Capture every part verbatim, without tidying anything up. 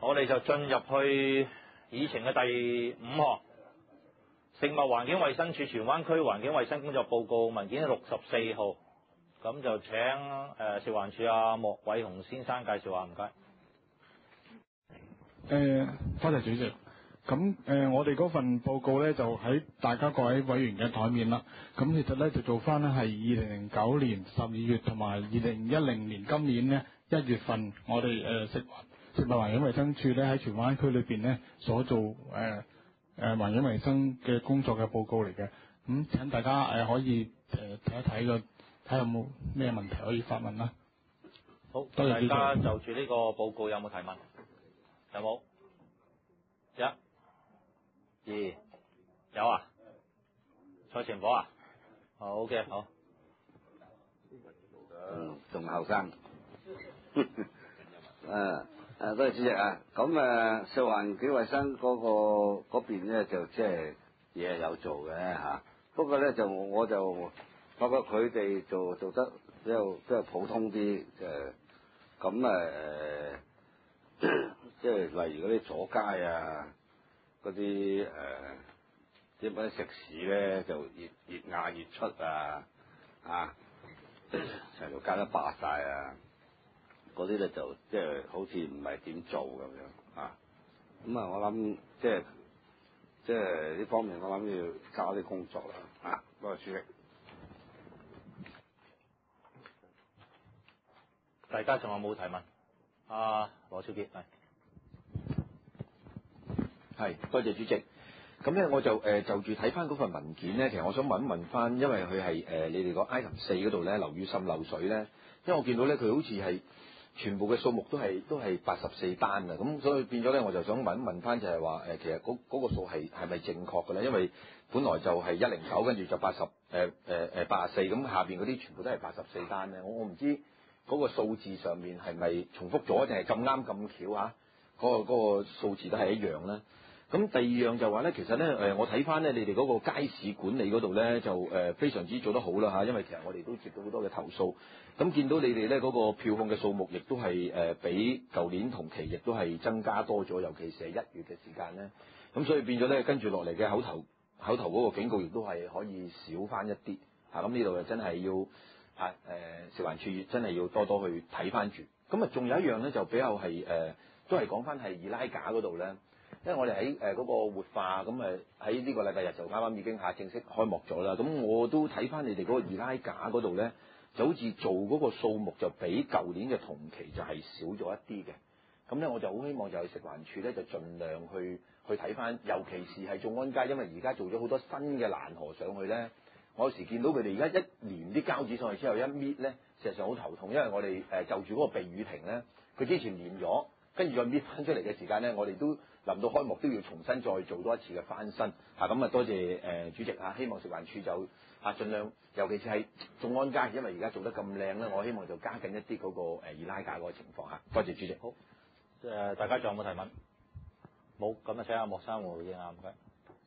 我哋就進入去議程嘅第五項，食物環境衛生署荃灣區環境衛生工作報告文件六十四號，咁就請誒食環署阿莫偉雄先生介紹下，唔該。 誒，多謝主席。咁誒、呃，我哋嗰份報告咧就喺大家各位委員嘅台面啦。咁其實咧就做翻咧係二零零九年十二月同埋二零一零年今年呢一月份，我哋誒、呃、食食物環境衛生署咧喺荃灣區裏邊咧所做誒誒環境衛生嘅工作嘅報告嚟嘅。咁、嗯、請大家誒、呃、可以誒睇一睇個，睇下有冇咩問題可以發問啦。 好，多謝大家就住呢個報告有冇提問？有冇？一。二有啊，蔡前火啊，好嘅好， 嗯，仲後生，誒誒，多謝主席啊。咁誒，食環境衞生嗰、嗰個嗰邊咧就即係嘢有做嘅嚇，不過咧就我就發覺佢哋做做得比較比較普通啲誒，咁誒即係例如嗰啲阻街啊。嗰啲誒啲乜食肆咧就越越嗌越出啊啊，成條街都霸晒啊！嗰啲咧就即係好似唔係點做咁樣啊！咁啊，我諗即係即係呢方面，我諗要搞啲工作啦啊！多謝主席。 大家仲有冇提問？阿羅少傑係。 係，多謝主席。咁咧，我就誒、呃、就住睇翻嗰份文件咧，其實我想問一問翻，因為佢係誒你哋個 item 四嗰度咧，樓宇滲漏水咧，因為我見到咧佢好似係全部嘅數目都係都係八十四單啊，咁所以變咗咧，我就想問一問翻，就係話誒，其實嗰、嗰個數係係咪正確嘅咧？因為本來就係一零九，跟住就八十誒誒誒八十四，咁下邊嗰啲全部都係八十四單咧，我我唔知嗰個數字上面係咪重複咗，定係咁啱咁巧嚇？嗰、嗰個嗰、嗰個數字都係一樣咧。咁第二樣就話咧，其實咧誒，我睇翻咧你哋嗰個街市管理嗰度咧，就誒非常之做得好啦嚇，因為其實我哋都接到好多嘅投訴，咁見到你哋咧嗰個票控嘅數目，亦都係誒比舊年同期亦都係增加多咗，尤其是係一月嘅時間咧，咁所以變咗咧跟住落嚟嘅口頭口頭嗰個警告，亦都係可以少翻一啲嚇，咁呢度就真係要啊誒食環署真係要多多去睇翻住。咁啊，仲有一樣咧就比較係誒、呃，都係講翻係二拉架嗰度咧。因為我哋喺誒嗰個活化咁誒喺呢個禮拜日就啱啱已經嚇正式開幕咗啦，咁我都睇翻你哋嗰個易拉架嗰度咧，就好似做嗰個數目就比舊年嘅同期就係少咗一啲嘅，咁咧我就好希望就係食環署咧就盡量去去睇翻，尤其是係眾安街，因為而家做咗好多新嘅欄河上去咧，我有時見到佢哋而家一連啲膠紙上去之後一搣咧，事實上好頭痛，因為我哋誒就住嗰個避雨亭咧，佢之前連咗。跟住再搣翻出嚟嘅時間咧，我哋都臨到開幕都要重新再做多一次嘅翻新嚇，咁啊多謝誒、呃、主席啊，希望食環署就啊盡量，尤其是係眾安街，因為而家做得咁靚咧，我希望就加緊一啲嗰、那個誒易、呃、拉架嗰個情況嚇，多謝主席。 好，誒、呃、大家仲有冇提問？冇，咁啊請阿莫生回應啊，唔該。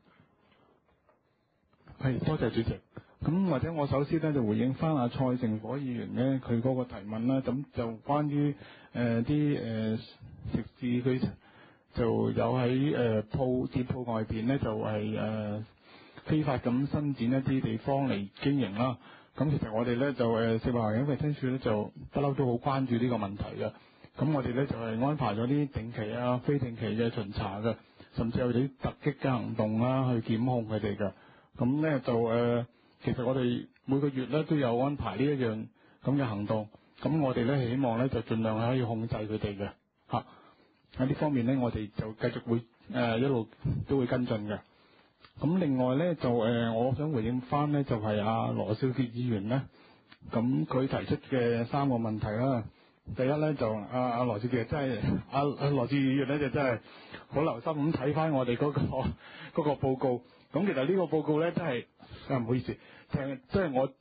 係，多謝主席。咁或者我首先咧就回應翻阿蔡成火議員咧佢嗰個提問啦，咁就關於誒啲誒食肆佢就有喺誒鋪店鋪外邊咧就係、是、誒、呃、非法咁伸展一啲地方嚟經營啦。咁其實我哋咧就誒食物環境衞生署咧就不嬲都好關注呢個問題嘅。咁我哋咧就係、是、安排咗啲定期啊、非定期嘅巡查嘅，甚至有啲突擊嘅行動啦去檢控佢哋嘅。咁咧就誒。呃其實我哋每個月咧都有安排呢一樣咁嘅行動，咁我哋咧希望咧就盡量係可以控制佢哋嘅嚇。喺呢方面咧，我哋就繼續會誒、呃、一路都會跟進嘅。咁另外咧就誒、呃，我想回應翻咧就係阿羅少傑議員咧，咁佢提出嘅三個問題啦。第一咧就阿阿羅少傑真係阿阿羅少傑議員咧就真係好留心咁睇翻我哋嗰、嗰個嗰、嗰個報告。咁其實呢個報告咧真係啊唔好意思，即係即係我誒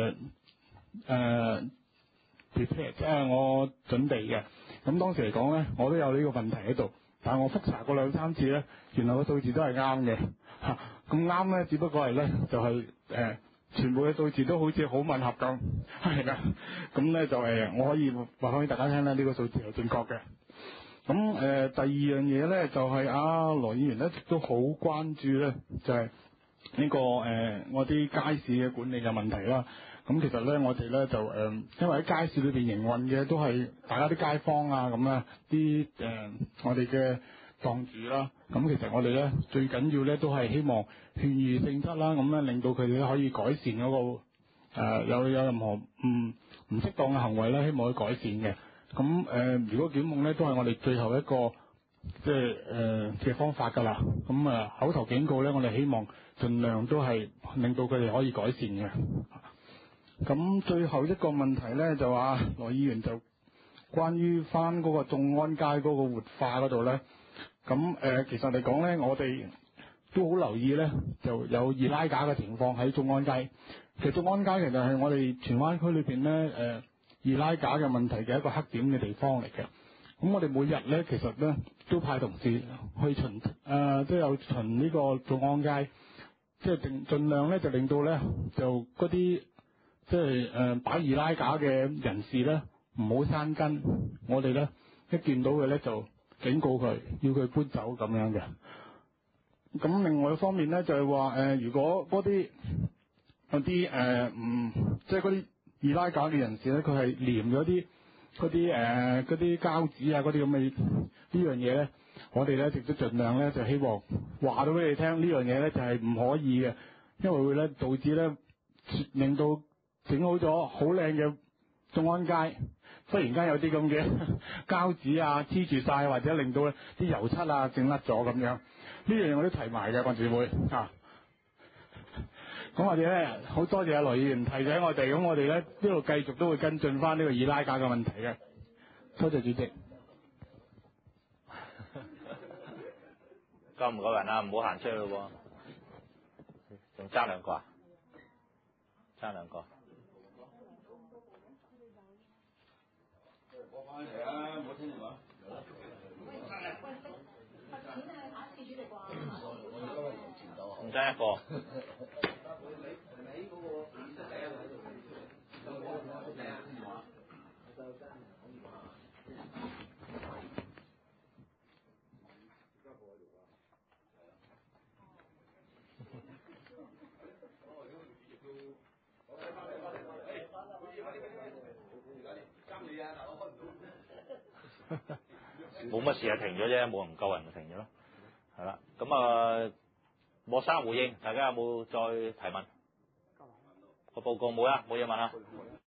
誒 prepare 即係我準備嘅。咁當時嚟講咧，我都有呢個問題喺度，但係我覆查過兩三次咧，原來個數字都係啱嘅嚇。咁啱咧，只不過係咧就係、是、誒、呃、全部嘅數字都好似好吻合咁，係啦。咁咧就誒、呃、我可以話翻俾大家聽咧，呢、這個數字係正確嘅。 咁誒、呃、第二樣嘢咧就係、是、啊羅議員一直都好關注咧，就係、是、呢、這個誒、呃、我啲街市嘅管理嘅問題啦。咁其實咧我哋咧就誒、呃，因為喺街市裏邊營運嘅都係大家啲街坊啊咁啊，啲誒、呃、我哋嘅檔主啦。咁其實我哋咧最緊要咧都係希望勸喻性質啦，咁咧令到佢哋可以改善嗰、那個誒、呃、有有任何唔唔適當嘅行為咧，希望去改善嘅。咁誒、呃，如果檢控咧，都係我哋最後一個即係誒嘅方法㗎啦。咁啊，口頭警告咧，我哋希望盡量都係令到佢哋可以改善嘅。咁最後一個問題咧，就話羅議員就關於翻嗰個眾安街嗰個活化嗰度咧，咁誒、呃、其實嚟講咧，我哋都好留意咧，就有二拉架嘅情況喺眾安街。其實眾安街其實係我哋荃灣區裏邊咧誒。呃二拉架嘅問題嘅一個黑點嘅地方嚟嘅，咁我哋每日咧其實咧都派同事去巡，誒、呃、都有巡呢個眾安街，即係盡盡量咧就令到咧就嗰啲即係誒擺二拉架嘅人士咧唔好生根，我哋咧一見到佢咧就警告佢，要佢搬走咁樣嘅。咁另外一方面咧就係話誒，如果嗰啲嗰啲誒唔即係嗰啲二拉架嘅人士咧，佢係黏咗啲嗰啲誒嗰啲膠紙啊，嗰啲咁嘅呢樣嘢咧，我哋咧亦都盡量咧就希望話到俾你聽，呢樣嘢咧就係唔可以嘅，因為會咧導致咧令到整好咗好靚嘅眾安街，忽然間有啲咁嘅膠紙啊黐住晒，或者令到啲油漆啊整甩咗咁樣，呢樣嘢我都提埋嘅，幹事會啊。咁我哋咧好多謝阿羅議員提醒我哋，咁我哋咧呢度繼續都會跟進翻呢個二拉架嘅問題嘅。多謝主席。 夠唔夠人啊？唔好行出去咯喎，仲爭兩個啊？爭兩個。 我翻嚟啊！唔好聽電話。 唔爭一個。冇乜事啊，停咗啫，冇唔夠人就停咗咯。係啦，咁啊，莫生回應，大家有冇再提問？個報告冇啦，冇嘢問啦。